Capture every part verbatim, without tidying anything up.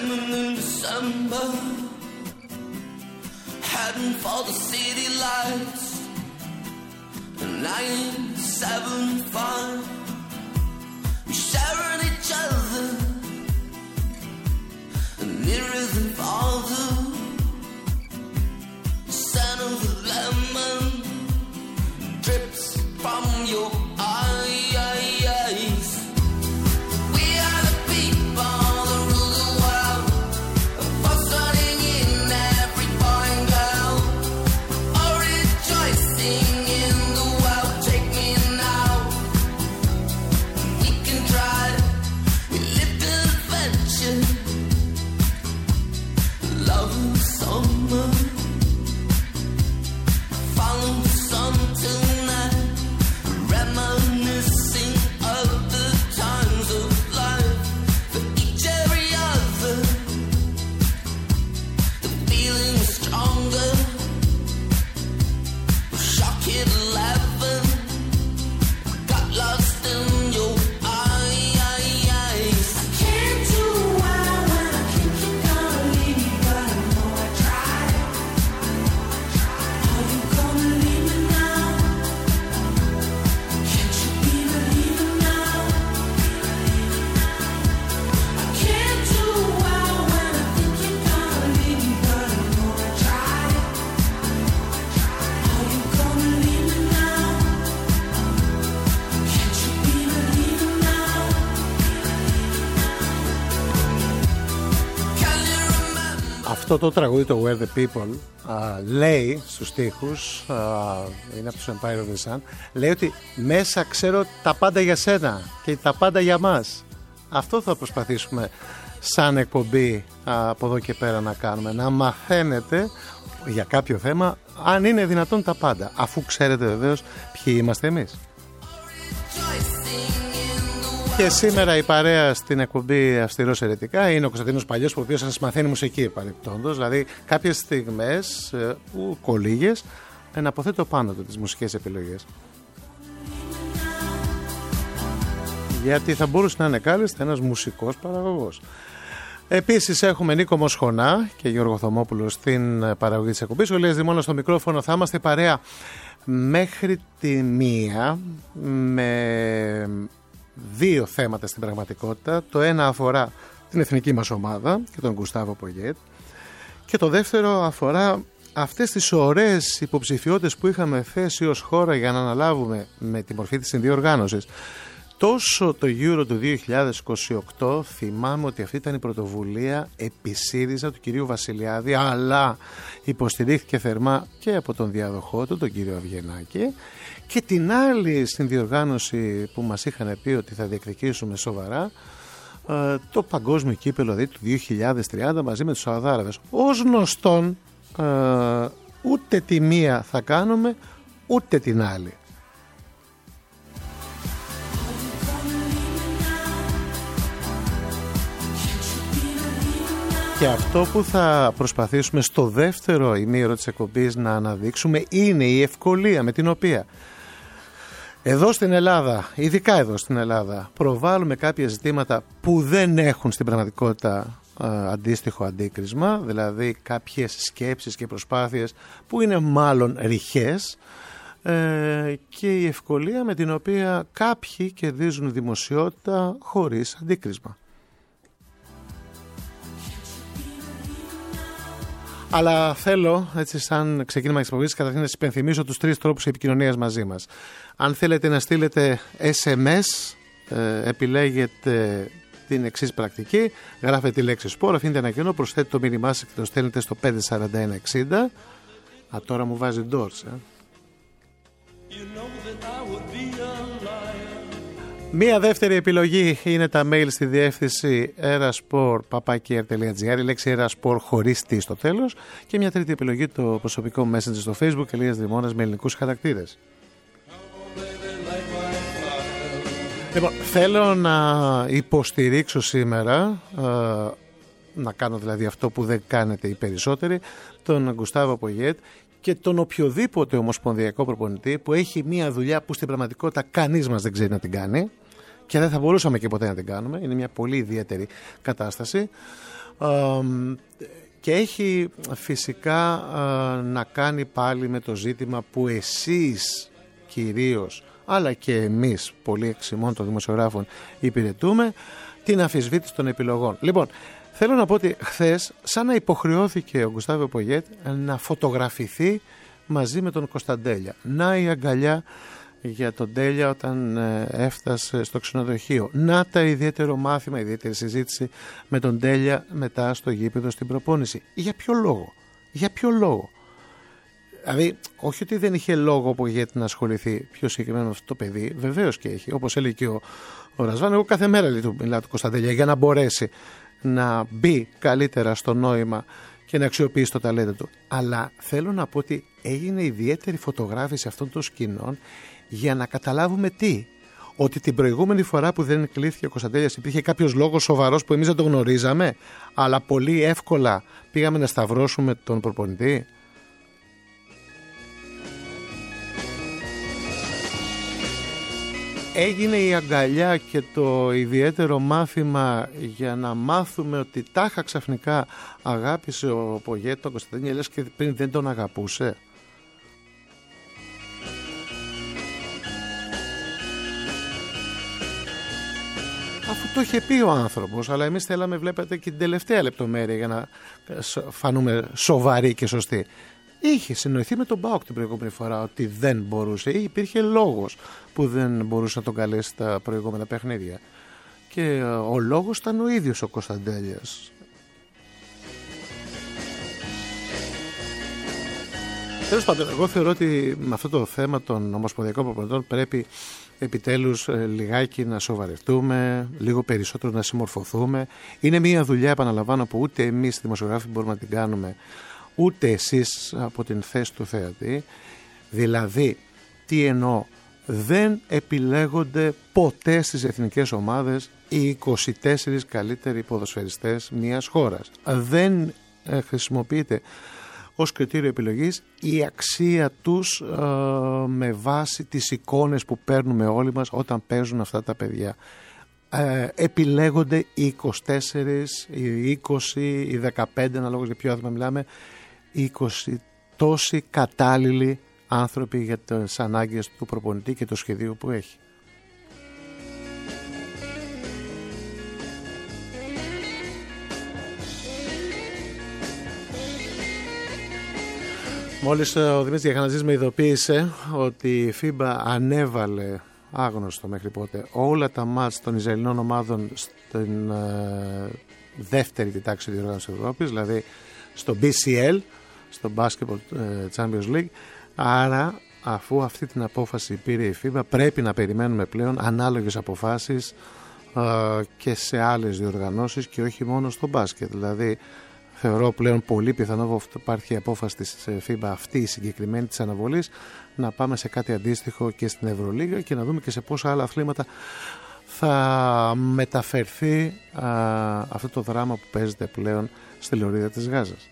Jamming in December, heading for the city lights. Nine, seven, five, we're sharing each other, nearer than farther. The scent of the lemon drips from your eyes. We are the people that rule the world, fostering in every boy and girl, all rejoicing in the world. Take me now, we can try, we live in adventure, love and summer, follow the sun tonight, reminiscing of the times of life, for each every other, the feeling is stronger, shock hit eleven, got lost in your eyes. I can't do well when I think you're gonna leave me, but I know I tried. Are you gonna leave me now? Can't you be believing now? I can't do well when I think you're gonna leave me, but I know I tried. Are you gonna leave me now? Can't you be believing now? Can you remember? Αυτό το τραγούδι, το Where the People, α, λέει στους στίχους, α, είναι από τους Empire of the Sun, λέει ότι μέσα ξέρω τα πάντα για σένα και τα πάντα για μας. Αυτό θα προσπαθήσουμε σαν εκπομπή α, από εδώ και πέρα να κάνουμε, να μαθαίνετε για κάποιο θέμα, αν είναι δυνατόν, τα πάντα, αφού ξέρετε βεβαίως ποιοι είμαστε εμείς. Και σήμερα η παρέα στην εκπομπή Αυστηρός Αιρετικά είναι ο Κωνσταντίνος Παλιός, ο οποίος σας μαθαίνει μουσική παρεπτόντως. Δηλαδή κάποιες στιγμές ε, που κολλήγες ε, να αποθέτω πάνω του τις μουσικές επιλογές. Γιατί θα μπορούσε να είναι κάλλιστα ένας μουσικός παραγωγός. Επίσης έχουμε Νίκο Μοσχονά και Γιώργο Θωμόπουλο στην παραγωγή της εκπομπής. Ο Ηλίας Δημώνας στο μικρόφωνο. Θα είμαστε παρέα μέχρι τη μία με δύο θέματα στην πραγματικότητα. Το ένα αφορά την εθνική μας ομάδα και τον Γκουστάβο Πογιέτ, και το δεύτερο αφορά αυτές τις ωραίες υποψηφιότητες που είχαμε θέσει ως χώρα για να αναλάβουμε με τη μορφή της συνδιοργάνωσης. Τόσο το Euro του δύο χιλιάδες είκοσι οκτώ, θυμάμαι ότι αυτή ήταν η πρωτοβουλία επί ΣΥΡΙΖΑ του κυρίου Βασιλιάδη, αλλά υποστηρίχθηκε θερμά και από τον διαδοχό του, τον κύριο Αυγενάκη, και την άλλη συνδιοργάνωση που μας είχαν πει ότι θα διεκδικήσουμε σοβαρά, το παγκόσμιο κύπελο δηλαδή του δύο χιλιάδες τριάντα μαζί με τους Σαουδάραβες. Ως γνωστόν, ούτε τη μία θα κάνουμε ούτε την άλλη. Και αυτό που θα προσπαθήσουμε στο δεύτερο ημίωρο της εκπομπής να αναδείξουμε είναι η ευκολία με την οποία εδώ στην Ελλάδα, ειδικά εδώ στην Ελλάδα, προβάλλουμε κάποια ζητήματα που δεν έχουν στην πραγματικότητα α, αντίστοιχο αντίκρισμα, δηλαδή κάποιες σκέψεις και προσπάθειες που είναι μάλλον ρηχές, ε, και η ευκολία με την οποία κάποιοι κερδίζουν δημοσιότητα χωρίς αντίκρισμα. Αλλά θέλω, έτσι σαν ξεκίνημα της εκπομπής, καταρχήν να σας υπενθυμίσω τους τρεις τρόπους επικοινωνίας μαζί μας. Αν θέλετε να στείλετε ες εμ ες, ε, επιλέγετε την εξής πρακτική. Γράφετε τη λέξη σπορ, αφήνετε ένα κενό, προσθέτετε το μήνυμά σας και το στέλνετε στο πέντε σαράντα ένα εξήντα. Α, τώρα μου βάζει ντόρς, ε. Μία δεύτερη επιλογή είναι τα mail στη διεύθυνση eraspor παπάκι αρ τελεία τζι άρ, η λέξη eraspor χωρίς τι στο τέλος, και μια τρίτη επιλογή το προσωπικό messenger στο Facebook, Ηλίας Δημώνας με ελληνικούς χαρακτήρες. Λοιπόν, θέλω να υποστηρίξω σήμερα, να κάνω δηλαδή αυτό που δεν κάνετε οι περισσότεροι, τον Γκουστάβο Πογιέτ και τον οποιοδήποτε ομοσπονδιακό προπονητή που έχει μια δουλειά που στην πραγματικότητα κανείς μας δεν ξέρει να την κάνει και δεν θα μπορούσαμε και ποτέ να την κάνουμε. Είναι μια πολύ ιδιαίτερη κατάσταση. Και έχει φυσικά να κάνει πάλι με το ζήτημα που εσείς κυρίως, αλλά και εμείς πολλοί εξημών των δημοσιογράφων υπηρετούμε, την αμφισβήτηση των επιλογών. Λοιπόν, θέλω να πω ότι χθες σαν να υποχρεώθηκε ο Γκουστάβο Πογέτ να φωτογραφηθεί μαζί με τον Κωνσταντέλια. Να η αγκαλιά για τον Τέλια όταν έφτασε στο ξενοδοχείο. Να τα ιδιαίτερο μάθημα, ιδιαίτερη συζήτηση με τον Τέλια μετά στο γήπεδο στην προπόνηση. Για ποιο λόγο? Για ποιο λόγο? Δηλαδή, όχι ότι δεν είχε λόγο ο Πογέτ να ασχοληθεί πιο συγκεκριμένα με αυτό το παιδί, βεβαίως και έχει. Όπως έλεγε και ο, ο Ρασβάν, εγώ κάθε μέρα μιλάω του Κωνσταντέλια για να μπορέσει να μπει καλύτερα στο νόημα και να αξιοποιήσει το ταλέντο του. Αλλά θέλω να πω ότι έγινε ιδιαίτερη φωτογράφηση αυτών των σκηνών για να καταλάβουμε τι. Ότι την προηγούμενη φορά που δεν κλείθηκε ο Κωνσταντέλιας υπήρχε κάποιος λόγος σοβαρός που εμείς δεν το γνωρίζαμε, αλλά πολύ εύκολα πήγαμε να σταυρώσουμε τον προπονητή. Έγινε η αγκαλιά και το ιδιαίτερο μάθημα για να μάθουμε ότι τάχα ξαφνικά αγάπησε ο Πογέτ τον Κωνσταντέλια, λες και πριν δεν τον αγαπούσε. Αφού το είχε πει ο άνθρωπος, αλλά εμείς θέλαμε, βλέπετε, και την τελευταία λεπτομέρεια για να φανούμε σοβαροί και σωστοί. Είχε συνοηθεί με τον ΠΑΟΚ την προηγούμενη φορά ότι δεν μπορούσε, ή υπήρχε λόγος που δεν μπορούσε να τον καλέσει τα προηγούμενα παιχνίδια. Και ο λόγος ήταν ο ίδιος ο Κωνσταντέλιας. Τέλος πάντων, εγώ θεωρώ ότι με αυτό το θέμα των ομοσπονδιακών προπονητών πρέπει επιτέλους λιγάκι να σοβαρευτούμε, λίγο περισσότερο να συμμορφωθούμε. Είναι μια δουλειά, επαναλαμβάνω, που ούτε εμείς δημοσιογράφοι μπορούμε να την κάνουμε, ούτε εσείς από την θέση του θεατή. Δηλαδή, τι εννοώ? Δεν επιλέγονται ποτέ στις εθνικές ομάδες οι είκοσι τέσσερις καλύτεροι ποδοσφαιριστές μιας χώρας. Δεν χρησιμοποιείται ως κριτήριο επιλογής η αξία τους ε, με βάση τις εικόνες που παίρνουμε όλοι μας όταν παίζουν αυτά τα παιδιά. Ε, επιλέγονται οι είκοσι τέσσερις, οι είκοσι, οι δεκαπέντε, αναλόγως για ποιο άθλημα μιλάμε, οι είκοσι τόσοι κατάλληλοι άνθρωποι για τις ανάγκες του προπονητή και το σχεδίο που έχει. Μόλις ο Δημήτρης Διαχαναζής με ειδοποίησε ότι η φίμπα ανέβαλε, άγνωστο μέχρι πότε, όλα τα μάτς των Ισραηλινών ομάδων στην ε, δεύτερη τη τάξη διοργάνωσης της Ευρώπης, δηλαδή στο μπι σι ελ, στο Basketball Champions League. Άρα, αφού αυτή την απόφαση πήρε η φίμπα, πρέπει να περιμένουμε πλέον ανάλογες αποφάσεις ε, και σε άλλες διοργανώσεις και όχι μόνο στο μπάσκετ. Δηλαδή, θεωρώ πλέον πολύ πιθανό ότι υπάρχει η απόφαση της φίμπα αυτή η συγκεκριμένη της αναβολής να πάμε σε κάτι αντίστοιχο και στην Ευρωλίγα και να δούμε και σε πόσα άλλα αθλήματα θα μεταφερθεί α, αυτό το δράμα που παίζεται πλέον στη λωρίδα της Γάζας.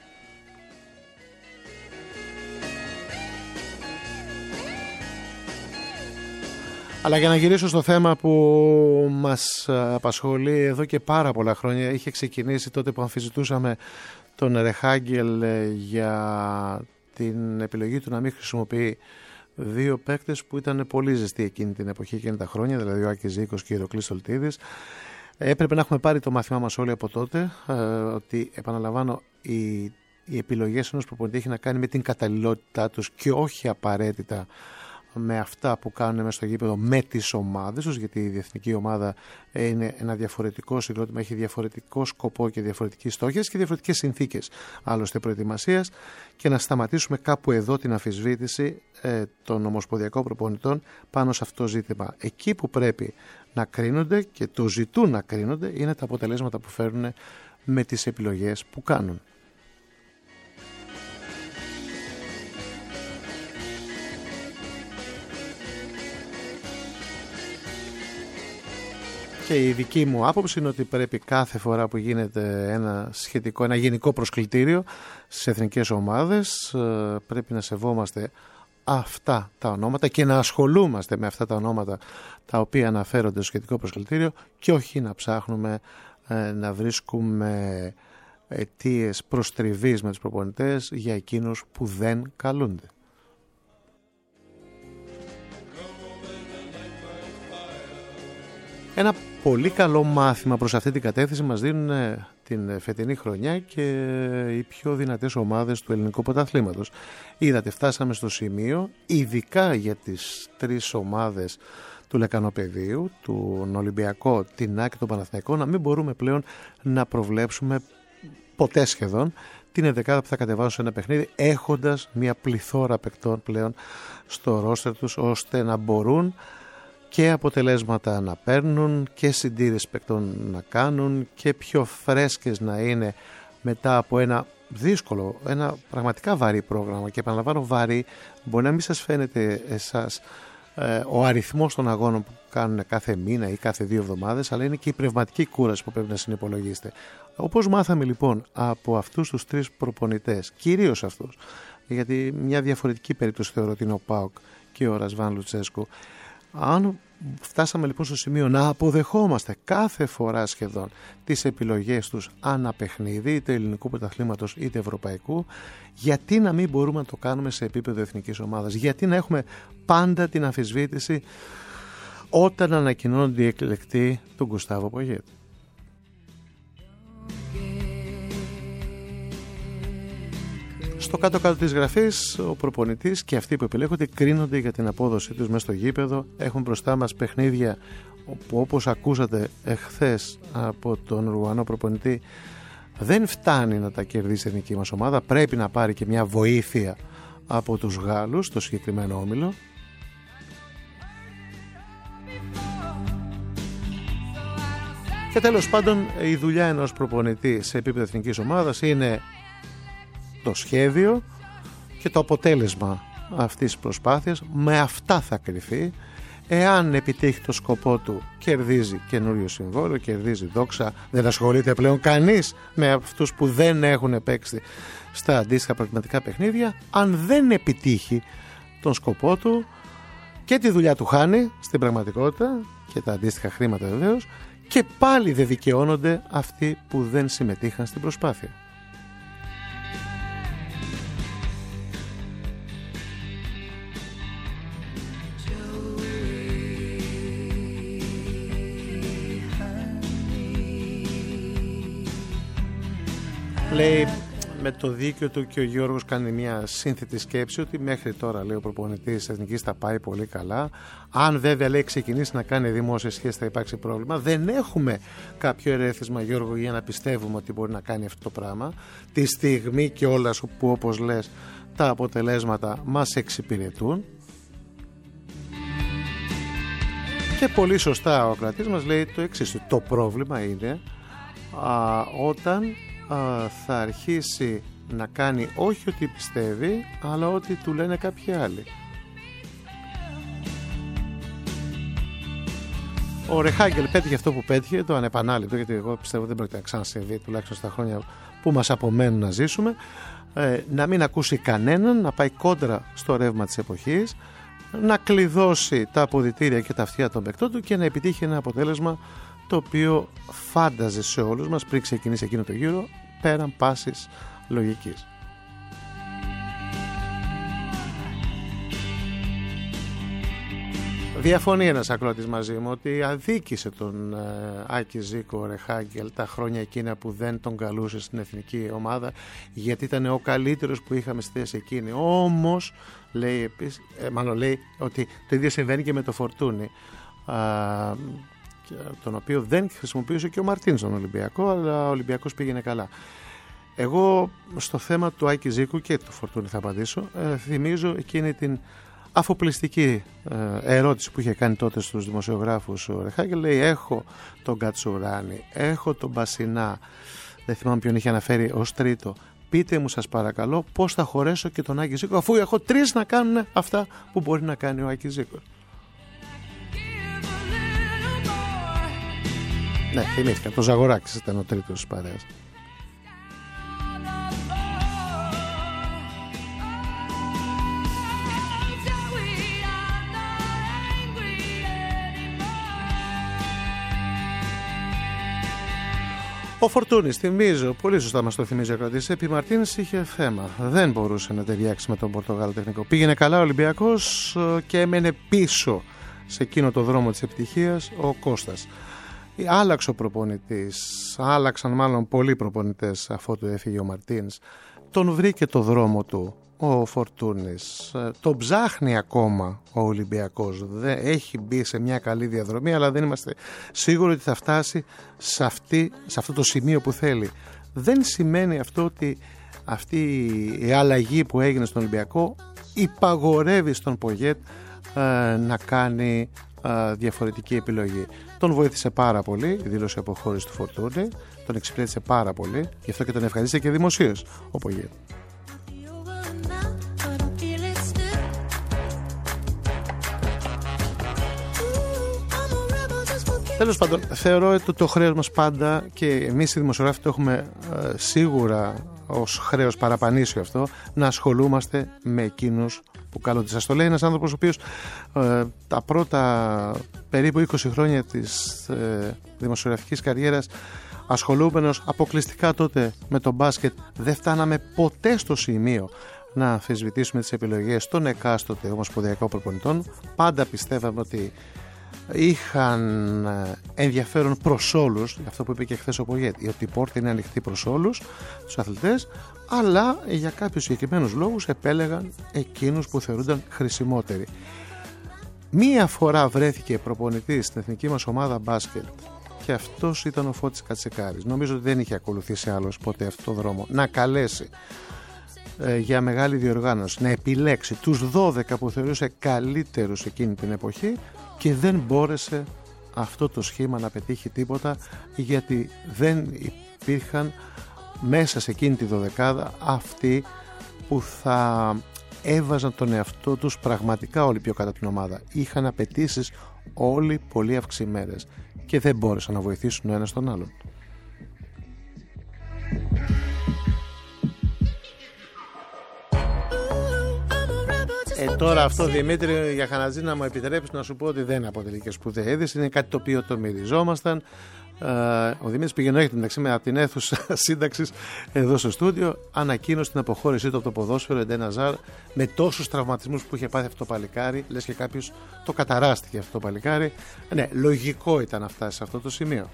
Αλλά για να γυρίσω στο θέμα που μας απασχολεί εδώ και πάρα πολλά χρόνια, είχε ξεκινήσει τότε που αμφισβητούσαμε τον Ρεχάγκελ για την επιλογή του να μην χρησιμοποιεί δύο παίκτες που ήταν πολύ ζεστοί εκείνη την εποχή, εκείνη τα χρόνια, δηλαδή ο Άκης Ζήκος και ο Ηρακλής Στολτίδης. Έπρεπε να έχουμε πάρει το μάθημά μας όλοι από τότε, ότι, επαναλαμβάνω, οι, οι επιλογές ενός προπονητή έχει να κάνει με την καταλληλότητά τους και όχι απαραίτητα με αυτά που κάνουν μέσα στο γήπεδο με τις ομάδες τους, γιατί η διεθνική ομάδα είναι ένα διαφορετικό συγκρότημα, έχει διαφορετικό σκοπό και διαφορετική στόχες και διαφορετικές συνθήκες άλλωστε προετοιμασίας. Και να σταματήσουμε κάπου εδώ την αμφισβήτηση ε, των ομοσπονδιακών προπονητών πάνω σε αυτό το ζήτημα. Εκεί που πρέπει να κρίνονται και το ζητούν να κρίνονται είναι τα αποτελέσματα που φέρνουν με τις επιλογές που κάνουν. Και η δική μου άποψη είναι ότι πρέπει κάθε φορά που γίνεται ένα σχετικό, ένα γενικό προσκλητήριο στις εθνικές ομάδες, πρέπει να σεβόμαστε αυτά τα ονόματα και να ασχολούμαστε με αυτά τα ονόματα τα οποία αναφέρονται στο σχετικό προσκλητήριο και όχι να ψάχνουμε να βρίσκουμε αιτίες προστριβής με τους προπονητές για εκείνους που δεν καλούνται. Ένα πολύ καλό μάθημα προς αυτή την κατεύθυνση μας δίνουν την φετινή χρονιά και οι πιο δυνατές ομάδες του ελληνικού πρωταθλήματος. Είδατε, φτάσαμε στο σημείο, ειδικά για τις τρεις ομάδες του Λεκανοπεδίου, του Ολυμπιακό, την ΑΕΚ και τον Παναθηναϊκό, να μην μπορούμε πλέον να προβλέψουμε ποτέ σχεδόν την ενδεκάδα που θα κατεβάσουν σε ένα παιχνίδι, έχοντας μια πληθώρα παικτών πλέον στο ρόστερ τους, ώστε να μπορούν και αποτελέσματα να παίρνουν και συντήρηση παικτών να κάνουν και πιο φρέσκες να είναι μετά από ένα δύσκολο, ένα πραγματικά βαρύ πρόγραμμα. Και επαναλαμβάνω, βαρύ, μπορεί να μην σας φαίνεται εσάς ε, ο αριθμός των αγώνων που κάνουν κάθε μήνα ή κάθε δύο εβδομάδες, αλλά είναι και η πνευματική κούραση που πρέπει να συνυπολογίσετε. Όπως μάθαμε λοιπόν από αυτούς τους τρεις προπονητές, κυρίως αυτούς, γιατί μια διαφορετική περίπτωση θεωρώ ότι είναι ο ΠΑΟΚ και ο Ρασβάν Λουτσέσκου. Αν φτάσαμε λοιπόν στο σημείο να αποδεχόμαστε κάθε φορά σχεδόν τις επιλογές τους ανά παιχνίδι, είτε ελληνικού πρωταθλήματος είτε ευρωπαϊκού, γιατί να μην μπορούμε να το κάνουμε σε επίπεδο εθνικής ομάδας? Γιατί να έχουμε πάντα την αμφισβήτηση όταν ανακοινώνονται οι εκλεκτοί του Γκουστάβο Πογέτη? Στο κάτω-κάτω της γραφής, ο προπονητής και αυτοί που επιλέγονται κρίνονται για την απόδοσή τους μέσα στο γήπεδο. Έχουν μπροστά μας παιχνίδια που, όπως ακούσατε εχθές από τον Ρουγανό προπονητή, δεν φτάνει να τα κερδίσει η εθνική μας ομάδα. Πρέπει να πάρει και μια βοήθεια από τους Γάλλους στο συγκεκριμένο όμιλο. Και τέλος πάντων, η δουλειά ενός προπονητή σε επίπεδο εθνικής ομάδας είναι το σχέδιο και το αποτέλεσμα αυτής της προσπάθειας. Με αυτά θα κρυφεί. Εάν επιτύχει το σκοπό του, κερδίζει καινούριο συμβόλαιο, κερδίζει δόξα, δεν ασχολείται πλέον κανείς με αυτούς που δεν έχουν παίξει στα αντίστοιχα προκριματικά παιχνίδια. Αν δεν επιτύχει τον σκοπό του, και τη δουλειά του χάνει στην πραγματικότητα και τα αντίστοιχα χρήματα βεβαίως, και πάλι δεν δικαιώνονται αυτοί που δεν συμμετείχαν στην προσπάθεια. Λέει με το δίκιο του και ο Γιώργος κάνει μια σύνθετη σκέψη ότι μέχρι τώρα, λέει, ο προπονητής της Εθνικής τα πάει πολύ καλά. Αν βέβαια, λέει, ξεκινήσει να κάνει δημόσιες σχέσεις θα υπάρξει πρόβλημα. Δεν έχουμε κάποιο ερέθισμα, Γιώργο, για να πιστεύουμε ότι μπορεί να κάνει αυτό το πράγμα τη στιγμή και όλα που, όπως λες, τα αποτελέσματα μας εξυπηρετούν. Και πολύ σωστά ο κρατής μας λέει το εξής: το πρόβλημα είναι α, όταν θα αρχίσει να κάνει όχι ότι πιστεύει, αλλά ότι του λένε κάποιοι άλλοι. Ο Ρεχάγκελ πέτυχε αυτό που πέτυχε, το ανεπανάληπτο, γιατί εγώ πιστεύω δεν πρόκειται να ξανασυμβεί, τουλάχιστον στα χρόνια που μας απομένουν να ζήσουμε, ε, να μην ακούσει κανέναν, να πάει κόντρα στο ρεύμα της εποχής, να κλειδώσει τα αποδυτήρια και τα αυτιά των παικτών του και να επιτύχει ένα αποτέλεσμα το οποίο φάνταζε σε όλους μας πριν ξεκινήσει εκείνο το γύρο, πέραν πάσης λογικής. Διαφωνεί ένας ακροατής μαζί μου ότι αδίκησε τον ε, Άκη Ζήκο Ρεχάγκελ τα χρόνια εκείνα που δεν τον καλούσε στην εθνική ομάδα, γιατί ήταν ο καλύτερος που είχαμε στη θέση εκείνη. Όμως λέει, επίσης, ε, μάλλον λέει ότι το ίδιο συμβαίνει και με το Φορτούνι, α, τον οποίο δεν χρησιμοποιούσε και ο Μαρτίν στον Ολυμπιακό, αλλά ο Ολυμπιακός πήγαινε καλά. Εγώ στο θέμα του Άκη Ζήκου και του Φορτούνι θα απαντήσω. Ε, θυμίζω εκείνη την αφοπλιστική ε, ερώτηση που είχε κάνει τότε στους δημοσιογράφους ο Ρεχάγκελ. Λέει: έχω τον Κατσουράνη, έχω τον Μπασινά, δεν θυμάμαι ποιον είχε αναφέρει ως τρίτο. Πείτε μου σας παρακαλώ πώς θα χωρέσω και τον Άκη Ζήκο, αφού έχω τρεις να κάνουν αυτά που μπορεί να κάνει ο Άκη Ζήκος. Ναι, θυμήθηκα. Το Ζαγοράκης ήταν ο τρίτος της παρέας. Ο Φορτούνης, θυμίζω, πολύ σωστά μας το θυμίζει ο κρατής, επί Μαρτίνς είχε θέμα. Δεν μπορούσε να ταιριάξει με τον Πορτογάλο τεχνικό. Πήγαινε καλά ο Ολυμπιακός και έμενε πίσω σε εκείνο το δρόμο της επιτυχίας ο Κώστας. Άλλαξε ο προπονητής, άλλαξαν μάλλον πολλοί προπονητές αφότου έφυγε ο Μαρτίνς. Τον βρήκε το δρόμο του ο Φορτούνης. Τον ψάχνει ακόμα ο Ολυμπιακός. Δεν έχει μπει σε μια καλή διαδρομή, αλλά δεν είμαστε σίγουροι ότι θα φτάσει σε, αυτή, σε αυτό το σημείο που θέλει. Δεν σημαίνει αυτό ότι αυτή η αλλαγή που έγινε στον Ολυμπιακό υπαγορεύει στον Πογέτ ε, να κάνει ε, διαφορετική επιλογή. Τον βοήθησε πάρα πολύ η δήλωση αποχώρησης του Φορτούνη, τον εξυπηρέτησε πάρα πολύ, γι' αυτό και τον ευχαρίστησε και δημοσίως ο Πογέτ. Τέλος πάντων, θεωρώ ότι το χρέος μας πάντα, και εμείς οι δημοσιογράφοι το έχουμε ε, σίγουρα ως χρέος παραπανήσιο αυτό, να ασχολούμαστε με εκείνους που καλούνται. Σας το λέει ένας άνθρωπος ο οποίος ε, τα πρώτα περίπου είκοσι χρόνια της ε, δημοσιογραφικής καριέρας, ασχολούμενος αποκλειστικά τότε με το μπάσκετ, δεν φτάναμε ποτέ στο σημείο να αμφισβητήσουμε τις επιλογές των εκάστοτε ομοσπονδιακών προπονητών. Πάντα πιστεύαμε ότι είχαν ενδιαφέρον προς όλους, αυτό που είπε και χθες ο Πογέτ, ότι η πόρτα είναι ανοιχτή προς όλους τους αθλητές, αλλά για κάποιους συγκεκριμένους λόγους επέλεγαν εκείνους που θεωρούνταν χρησιμότεροι. Μία φορά βρέθηκε προπονητής στην εθνική μας ομάδα μπάσκετ και αυτός ήταν ο Φώτης Κατσικάρης. Νομίζω ότι δεν είχε ακολουθήσει άλλος ποτέ αυτό το δρόμο, να καλέσει ε, για μεγάλη διοργάνωση, να επιλέξει τους δώδεκα που θεωρούσε καλύτερους εκείνη την εποχή, και δεν μπόρεσε αυτό το σχήμα να πετύχει τίποτα, γιατί δεν υπήρχαν μέσα σε εκείνη τη δωδεκάδα αυτοί που θα έβαζαν τον εαυτό τους πραγματικά όλοι πιο κατά την ομάδα. Είχαν απαιτήσεις όλοι πολύ αυξημένες και δεν μπόρεσαν να βοηθήσουν ο ένας τον άλλον. Ε, τώρα αυτό, Δημήτρη, για Χανατζή, να μου επιτρέψει να σου πω ότι δεν αποτελεί και σπουδαία είδηση. Είναι κάτι το οποίο το μυριζόμασταν. Ε, ο Δημήτρης Πηγενόχητος, μεταξύ με από την αίθουσα σύνταξης εδώ στο στούντιο, ανακοίνωσε την αποχώρησή του από το ποδόσφαιρο, Εντέν Αζάρ, με τόσους τραυματισμούς που είχε πάθει αυτό το παλικάρι. Λες και κάποιος το καταράστηκε αυτό το παλικάρι. Ε, ναι, λογικό ήταν να φτάσει σε αυτό το σημείο.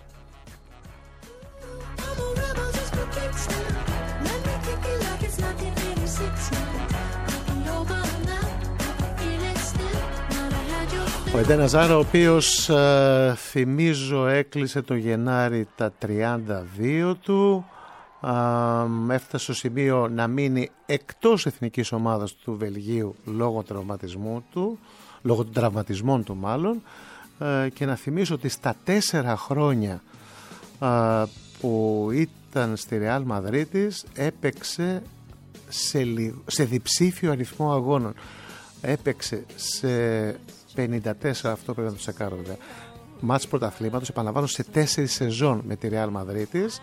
Ο Εντέν Αζάρ, ο οποίος ε, θυμίζω έκλεισε το Γενάρη τα τριάντα δύο του, ε, έφτασε στο σημείο να μείνει εκτός εθνικής ομάδας του Βελγίου λόγω τραυματισμού του, λόγω των τραυματισμών του μάλλον, ε, και να θυμίσω ότι στα τέσσερα χρόνια ε, που ήταν στη Ρεάλ Μαδρίτης έπαιξε σε, σε διψήφιο αριθμό αγώνων. Έπαιξε σε πενήντα τέσσερα, αυτό πρέπει να το τσεκάρω βέβαια, μάτς πρωταθλήματος, επαναλαμβάνω, σε τέσσερις σεζόν με τη Ρεάλ Μαδρίτης,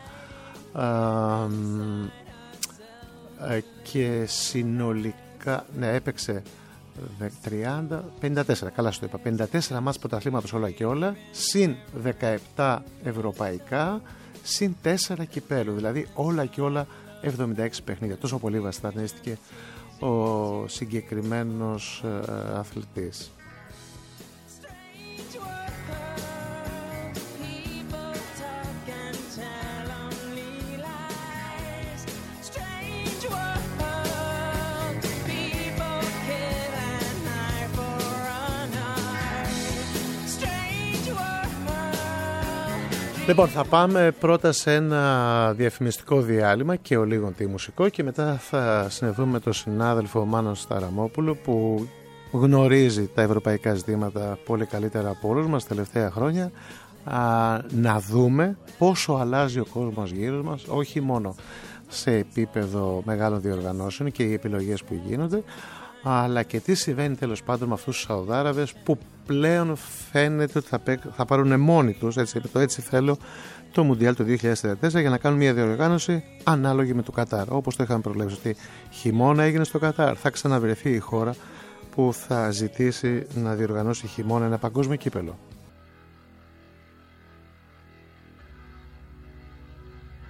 και συνολικά, ναι, έπαιξε τριάντα, πενήντα τέσσερα, καλά σου το είπα, πενήντα τέσσερα μάτς πρωταθλήματος όλα και όλα, συν δεκαεπτά ευρωπαϊκά, συν τέσσερα κυπέλου, δηλαδή όλα και όλα εβδομήντα έξι παιχνίδια. Τόσο πολύ βασιστανίστηκε ο συγκεκριμένος ε, αθλητής. Λοιπόν, θα πάμε πρώτα σε ένα διαφημιστικό διάλειμμα και ο λίγο τη μουσικό, και μετά θα συνεχθούμε με τον συνάδελφο Μάνο Σταραμόπουλο, που γνωρίζει τα ευρωπαϊκά ζητήματα πολύ καλύτερα από όλους μας τα τελευταία χρόνια, α, να δούμε πόσο αλλάζει ο κόσμος γύρω μας, όχι μόνο σε επίπεδο μεγάλων διοργανώσεων και οι επιλογές που γίνονται, αλλά και τι συμβαίνει τέλος πάντων με αυτούς τους Σαουδάραβες που πλέον φαίνεται ότι θα, θα πάρουν μόνοι τους, έτσι, το έτσι θέλω, το Μουντιάλ του δύο χιλιάδες τριάντα τέσσερα για να κάνουν μια διοργάνωση ανάλογη με το Κατάρ. Όπως το είχαμε προβλέψει ότι χειμώνα έγινε στο Κατάρ, θα ξαναβρεθεί η χώρα που θα ζητήσει να διοργανώσει χειμώνα ένα παγκόσμιο κύπελο.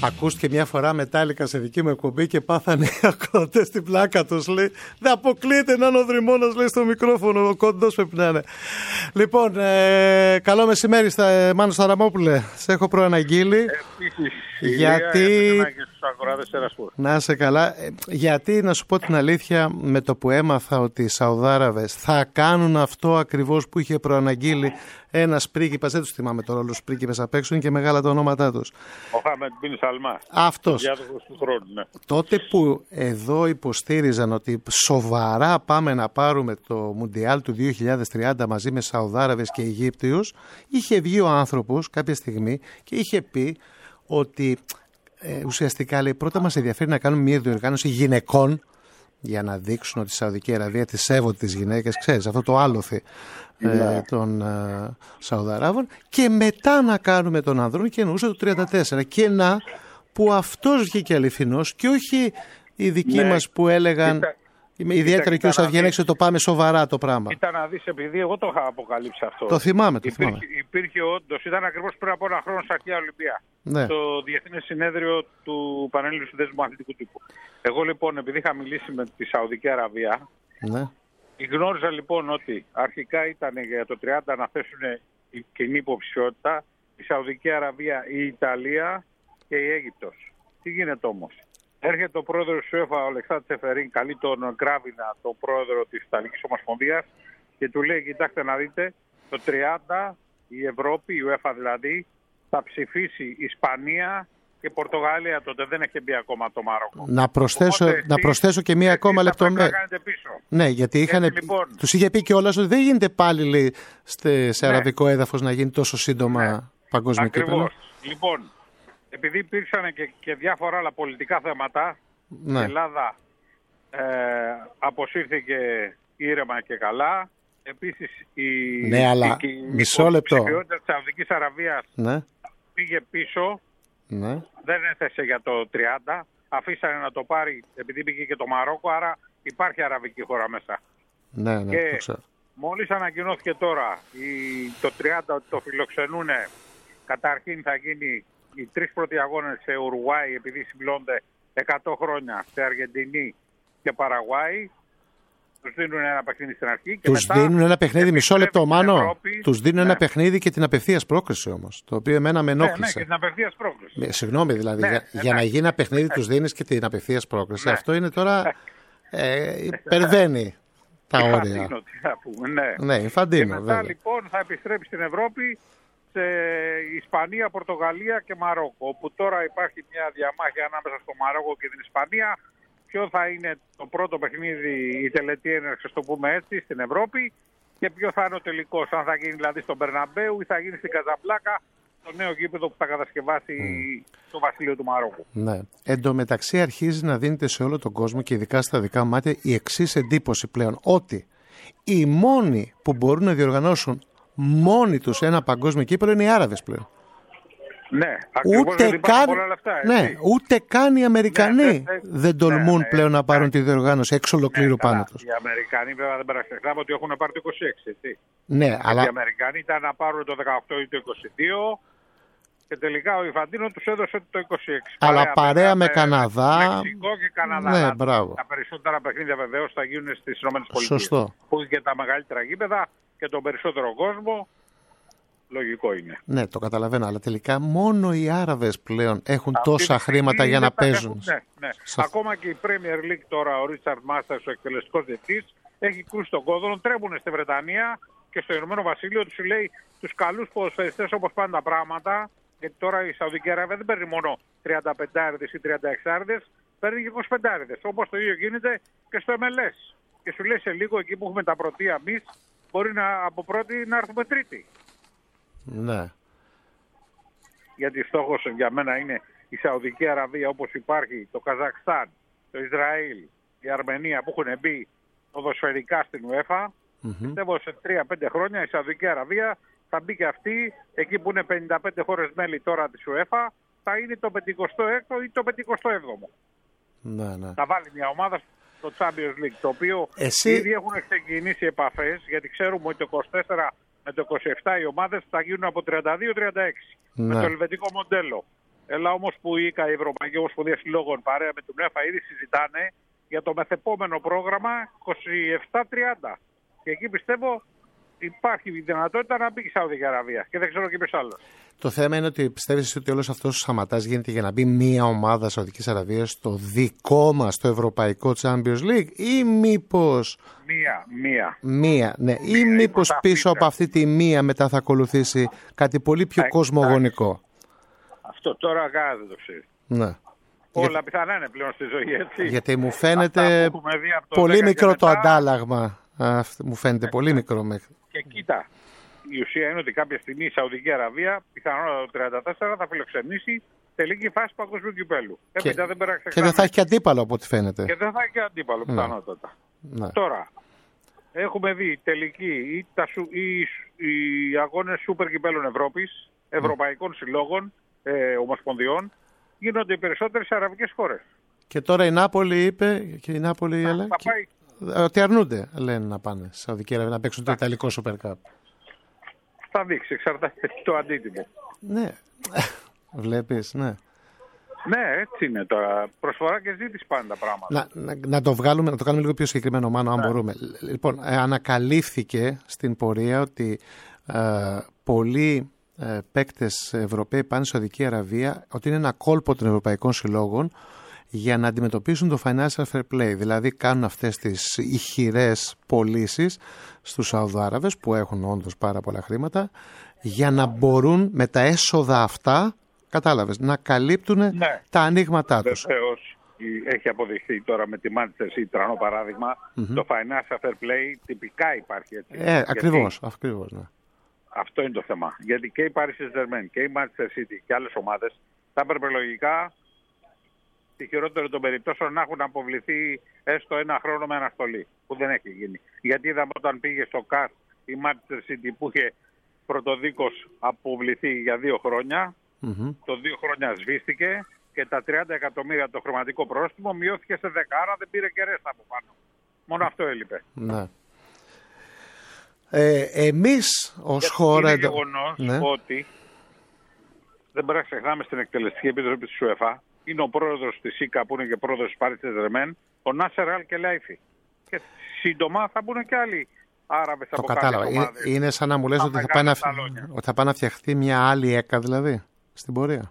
Ακούστηκε μια φορά μετάλλικα σε δική μου εκπομπή και πάθανε οι ακροατές την πλάκα τους. Λέει, δεν αποκλείεται να είναι ο Δρυμώνας, λέει στο μικρόφωνο. Ο κοντός πρέπει να είναι. Λοιπόν, ε, καλό μεσημέρι, στα, Μάνο Σταραμόπουλε. Σε έχω προαναγγείλει. Επίσης, γιατί. Και να είσαι καλά. Ε, γιατί, να σου πω την αλήθεια, με το που έμαθα ότι οι Σαουδάραβες θα κάνουν αυτό ακριβώς που είχε προαναγγείλει ένας πρίγκιπας, δεν τους θυμάμαι τώρα όλους τους πρίγκιπες απ' έξω, είναι και μεγάλα τα ονόματά τους. Ο Χάμεντ Μπιν Σαλμάν. Αυτός. Διάδοχος του χρόνου, ναι. Τότε που εδώ υποστήριζαν ότι σοβαρά πάμε να πάρουμε το Μουντιάλ του δύο χιλιάδες τριάντα μαζί με Σαουδάραβες και Αιγύπτιους, είχε βγει ο άνθρωπος κάποια στιγμή και είχε πει ότι ε, ουσιαστικά, λέει, πρώτα μας ενδιαφέρει να κάνουμε μια διοργάνωση γυναικών για να δείξουν ότι η Σαουδική Αραβία τη σέβονται τις γυναίκες, ξέρεις, αυτό το άλοθη ε, των ε, Σαουδαράβων, και μετά να κάνουμε τον ανδρών, και εννοούσε το τριάντα τέσσερα. Και να που αυτός βγήκε αληθινός και όχι οι δικοί Ναι. μας που έλεγαν, Κοίτα, ιδιαίτερα και ο κοίτα να Σαββιένεξ, ότι το πάμε σοβαρά το πράγμα. Ήταν να δεις, επειδή εγώ το είχα αποκαλύψει αυτό. Το θυμάμαι, το υπήρχε, θυμάμαι. υπήρχε όντως, ήταν ακριβώς πριν από ένα χρόνο στα αρχαία Ολυμπία. Ναι. Το Διεθνές Συνέδριο του Πανελλήνιου Συνδέσμου Αθλητικού Τύπου. Εγώ λοιπόν, επειδή είχα μιλήσει με τη Σαουδική Αραβία, Ναι. γνώριζα λοιπόν ότι αρχικά ήταν για το τριάντα να θέσουν η κοινή υποψηφιότητα η Σαουδική Αραβία, η Ιταλία και η Αίγυπτος. Τι γίνεται όμως? Έρχεται ο πρόεδρος της UEFA, ο Αλεξάνδρ Τσεφερίν, καλεί τον Γκράβινα, τον πρόεδρο της Ιταλικής Ομοσπονδίας, και του λέει, κοιτάξτε να δείτε, το τριάντα η Ευρώπη, η UEFA δηλαδή, θα ψηφίσει Ισπανία και Πορτογαλία. Τότε δεν έχει μπει ακόμα το Μαρόκο. Να προσθέσω, Οπότε να εσείς- προσθέσω και μία εσείς ακόμα θα πρέπει λεπτομέρεια. να κάνετε πίσω. Ναι, γιατί είχαν, Έτσι, λοιπόν. τους είχε πει κιόλας ότι δεν γίνεται πάλι, λέει, σε, σε Ναι. αραβικό έδαφος να γίνει τόσο σύντομα Ναι. παγκόσμιο κύπελλο. Ακριβώς. Λοιπόν, επειδή υπήρξαν και, και διάφορα άλλα πολιτικά θέματα, Ναι. η Ελλάδα ε, αποσύρθηκε ήρεμα και καλά. Επίσης η, Ναι, αλλά η, η μισό λεπτό. υποψηφιότητα της Σαουδικής Αραβίας Ναι, πήγε πίσω, ναι. δεν έθεσε για το τριάντα. Αφήσανε να το πάρει επειδή πήγε και το Μαρόκο, άρα υπάρχει αραβική χώρα μέσα. Ναι, ναι, Και το ξέρω. μόλις ανακοινώθηκε τώρα η, το τριάντα ότι το φιλοξενούν, καταρχήν θα γίνει οι τρεις πρώτοι αγώνες σε Ουρουάη, επειδή συμπλώνται εκατό χρόνια, σε Αργεντινή και Παραγουάη. Τους δίνουν ένα παιχνίδι στην αρχή. Και Τους μετά δίνουν ένα παιχνίδι, μισό λεπτό, επιστρέφει στην Μάνο. Ευρώπη. Τους δίνουν Ναι. ένα παιχνίδι και την απευθείας πρόκριση όμως. Το οποίο εμένα με Ναι, ναι, ενόχλησε. και την απευθείας πρόκληση. Ε, Συγγνώμη, δηλαδή, Ναι, για, εντάξει. για να γίνει ένα παιχνίδι τους δίνεις και την απευθείας πρόκριση. Ναι. Αυτό είναι τώρα. Ε, υπερβαίνει τα όρια. Infantino, τι θα πούμε, ναι. Ναι, Και Infantino, μετά βέβαια. λοιπόν θα επιστρέψει στην Ευρώπη, σε Ισπανία, Πορτογαλία και Μαρόκο. Όπου τώρα υπάρχει μια διαμάχη ανάμεσα στο Μαρόκο και την Ισπανία. Ποιο θα είναι το πρώτο παιχνίδι, η τελετή έναρξη, το πούμε έτσι, στην Ευρώπη, και ποιο θα είναι ο τελικός. Αν θα γίνει δηλαδή στον Μπερναμπέου ή θα γίνει στην Καζαμπλάκα, το νέο γήπεδο που θα κατασκευάσει το Βασίλειο του Μαρόκου. Ναι. Εν τω μεταξύ αρχίζει να δίνεται σε όλο τον κόσμο και ειδικά στα δικά μάτια η εξής εντύπωση πλέον, ότι οι μόνοι που μπορούν να διοργανώσουν μόνοι τους ένα παγκόσμιο κύπελλο είναι οι Άραβες πλέον. Ναι, ακριβώς, Ούτε γιατί υπάρχουν καν, πολλά λεφτά, ναι, έτσι. ούτε καν οι Αμερικανοί Ναι, ναι, ναι. δεν τολμούν Ναι, ναι, πλέον να ναι. πάρουν τη διοργάνωση εξ ολοκλήρου Ναι, πάνω καλά. τους. Οι Αμερικανοί βέβαια δεν πρέπει να ξεχνάμε ότι έχουν πάρει το είκοσι έξι, έτσι. Ναι, Οι αλλά Αμερικανοί ήταν να πάρουν το δεκαοκτώ ή το είκοσι δύο και τελικά ο Infantino τους έδωσε το είκοσι έξι. Αλλά παρέα με Καναδά. Μεξικό και Καναδά. Ναι, Αλλά μπράβο. Τα περισσότερα παιχνίδια βεβαίως θα γίνουν στις ΗΠΑ. Σωστό. Που έχει και τα μεγαλύτερα γήπεδα και τον περισσότερο κόσμο. Λογικό είναι. ναι, το καταλαβαίνω, αλλά τελικά μόνο οι Άραβες πλέον έχουν Αυτή τόσα τη στιγμή χρήματα για να δεν τα παίζουν. έχουν, Ναι, ναι. Σε- Ακόμα και η Premier League τώρα, ο Ρίτσαρντ Μάστερς, ο εκτελεστικός διευθυντής, έχει κρούσει τον κόδωνα, τρέμουν στη Βρετανία και στο Ηνωμένο Βασίλειο, τους λέει τους καλούς ποδοσφαιριστές όπως πάνε τα πράγματα, γιατί τώρα η Σαουδική Αραβία δεν παίρνει μόνο τριάντα πέντε ή τριάντα έξι, παίρνει και είκοσι πέντε. Όπως το ίδιο γίνεται και στο εμ ελ ες. Και σου λέει σε λίγο εκεί που έχουμε τα πρωτεία εμείς, μπορεί να, από πρώτη να έρθουμε τρίτη. Ναι. Γιατί στόχος για μένα είναι η Σαουδική Αραβία, όπως υπάρχει το Καζακστάν, το Ισραήλ, η Αρμενία που έχουν μπει ποδοσφαιρικά στην UEFA. Μμμ. Πιστεύω σε τρία πέντε χρόνια η Σαουδική Αραβία θα μπει και αυτή, εκεί που είναι πενήντα πέντε χώρες μέλη τώρα της UEFA, θα είναι το πενηκοστό έκτο ή το πενηκοστό έβδομο. Ναι, ναι. Θα βάλει μια ομάδα στο Champions League, το οποίο Εσύ- ήδη έχουν ξεκινήσει επαφές, γιατί ξέρουμε ότι το είκοσι τέσσερα με το είκοσι επτά οι ομάδες θα γίνουν από τριάντα δύο τριάντα έξι. Ναι. Με το ελβετικό μοντέλο. Έλα όμως που η ΙΚΑ, η Ευρωπαϊκή Ομοσπονδία Συλλόγων, παρέα με την UEFA, ήδη συζητάνε για το μεθεπόμενο πρόγραμμα είκοσι επτά τριάντα. Και εκεί πιστεύω υπάρχει η δυνατότητα να μπει η Σαουδική Αραβία. Και δεν ξέρω και ποιος άλλος. Το θέμα είναι ότι πιστεύεις ότι όλος αυτός ο σαματάς γίνεται για να μπει μία ομάδα Σαουδικής Αραβίας στο δικό μας, το Ευρωπαϊκό Champions League, ή μήπως. Μία, μία. Μία, ναι. Μία, ή μήπως πίσω από αυτή τη μία μετά θα ακολουθήσει κάτι πολύ πιο Α, κοσμογονικό. Αυτό τώρα κανένα δεν το ξέρει. Ναι. Όλα Για... πιθανά είναι πλέον στη ζωή, έτσι. Γιατί μου φαίνεται το πολύ μικρό μετά... το αντάλλαγμα. Αυτό μου φαίνεται πολύ μικρό μέχρι. Και κοίτα, η ουσία είναι ότι κάποια στιγμή η Σαουδική Αραβία, πιθανότατα το τριάντα τέσσερα, θα φιλοξενήσει τελική φάση παγκοσμίου κυπέλου. Και, Έπειτα δεν και δεν θα έχει και αντίπαλο από ό,τι φαίνεται. Και δεν θα έχει και αντίπαλο, πιθανότατα. Ναι. Τώρα, έχουμε δει τελική ή, τα, ή, οι αγώνες σούπερ κυπέλων Ευρώπης, ευρωπαϊκών mm. συλλόγων, ε, ομοσπονδιών, γίνονται οι περισσότερες αραβικές χώρες. Και τώρα η Νάπολη είπε, και η Νάπολη θα, έλα, θα και, πάει... ότι αρνούνται, λένε, να πάνε στη Σαουδική Αραβία να παίξουν το Ιταλικό Super Cup. Θα δείξει, εξαρτάται το αντίτιμο. Ναι, βλέπεις, ναι. Ναι, έτσι είναι τώρα. Προσφορά και ζήτηση πάνε τα πράγματα. Να, να, να το βγάλουμε, να το κάνουμε λίγο πιο συγκεκριμένο, Μάνο, αν ναι. μπορούμε. Λοιπόν, ε, ανακαλύφθηκε στην πορεία ότι ε, πολλοί ε, παίκτες Ευρωπαίοι πάνε στη Σαουδική Αραβία, ότι είναι ένα κόλπο των ευρωπαϊκών συλλόγων για να αντιμετωπίσουν το financial fair play. Δηλαδή κάνουν αυτές τις ηχηρές πωλήσεις στους Σαουδάραβες που έχουν όντως πάρα πολλά χρήματα για να μπορούν με τα έσοδα αυτά, κατάλαβες, να καλύπτουν ναι. τα ανοίγματά τους. Βεβαίως, έχει αποδειχθεί τώρα με τη Manchester City, τρανό παράδειγμα, mm-hmm. το financial fair play τυπικά υπάρχει έτσι. Ε, ακριβώς, ακριβώς, ναι. Αυτό είναι το θέμα. Γιατί και η Paris Saint-Germain και η Manchester City και άλλες ομάδες θα έπρεπε λογικά στη χειρότερη των περιπτώσεων να έχουν αποβληθεί έστω ένα χρόνο με αναστολή, που δεν έχει γίνει. Γιατί είδαμε όταν πήγε στο ΚΑΣ η Manchester City που είχε πρωτοδίκως αποβληθεί για δύο χρόνια, mm-hmm. το δύο χρόνια σβήστηκε και τα τριάντα εκατομμύρια το χρηματικό πρόστιμο μειώθηκε σε δέκα, άρα δεν πήρε και ρέστα από πάνω. Μόνο αυτό έλειπε. Ναι. Ε, εμείς ως χώρα... Είναι γεγονός ναι. ότι δεν πρέπει να ξεχνάμε στην Εκτελεστική Επιτροπή της UEFA είναι ο πρόεδρος της ΙΚΑ που είναι και πρόεδρος της Paris Saint-Germain, ο Νάσερ Αλ Κελάιφι. Και σύντομα θα μπουν και άλλοι Άραβες από κάθε ομάδα. Είναι σαν να μου λες ότι θα, πάει να, ότι θα πάει να φτιαχτεί μια άλλη ΕΚΑ δηλαδή στην πορεία.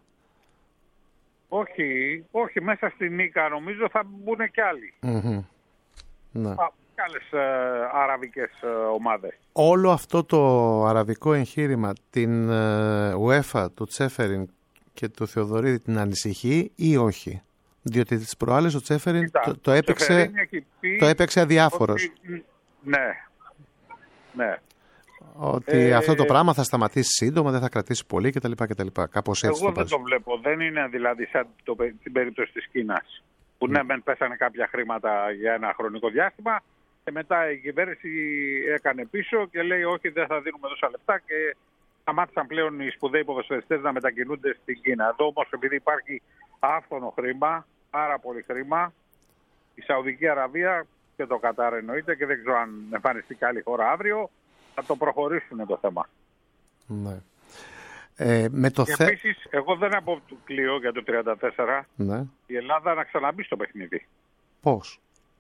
Όχι, όχι, μέσα στην ΙΚΑ νομίζω θα μπουν και άλλοι. Mm-hmm. Ναι. Α, και άλλες ε, αραβικές ε, ομάδες. Όλο αυτό το αραβικό εγχείρημα, την ε, UEFA, του Τσέφεριν και του Θεοδωρίδη την ανησυχεί ή όχι? Διότι τις προάλλες ο Τσέφεριν το, το, έπαιξε, το έπαιξε αδιάφορος. Ότι, ναι, ναι. Ότι ε, αυτό το πράγμα θα σταματήσει σύντομα, δεν θα κρατήσει πολύ κτλ. κτλ. Κάπως έτσι. Εγώ το δεν το βλέπω. Δεν είναι δηλαδή σαν το, την περίπτωση της Κίνας. Που ναι, μεν πέσανε κάποια χρήματα για ένα χρονικό διάστημα και μετά η κυβέρνηση έκανε πίσω και λέει όχι, δεν θα δίνουμε τόσα λεφτά και σταμάτησαν πλέον οι σπουδαίοι ποδοσφαιριστές να μετακινούνται στην Κίνα. Εδώ όμως επειδή υπάρχει άφθονο χρήμα, πάρα πολύ χρήμα, η Σαουδική Αραβία και το Κατάρ εννοείται και δεν ξέρω αν εμφανιστεί και άλλη χώρα αύριο, θα το προχωρήσουν το θέμα. Ναι. Ε, με το και θε... επίσης, εγώ δεν αποκλείω για το τριάντα τέσσερα ναι. η Ελλάδα να ξαναμπεί στο παιχνίδι. Πώς?